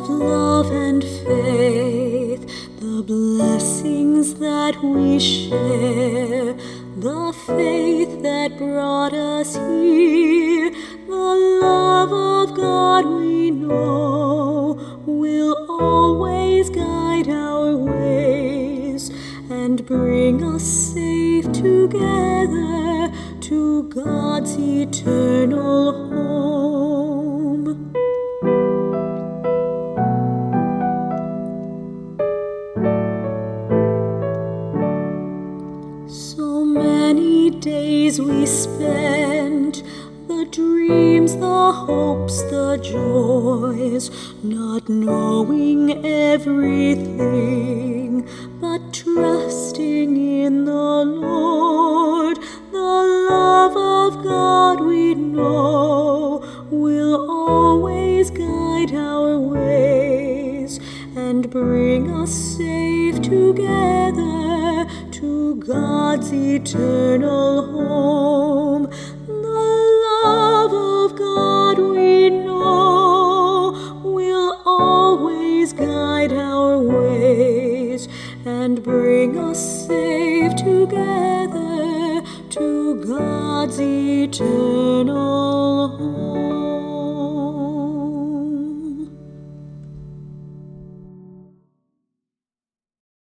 love and faith, the blessings that we share, the faith that brought us here, the love of God we know will always guide our ways and bring us safe together to God's eternal home. So many days we spent, the dreams, the hopes, the joys, not knowing everything, but trusting in the Lord. The love of God we know will always guide our ways and bring us safe together to God's eternal home. The love of God we know will always guide our ways and bring us safe together to God's eternal home.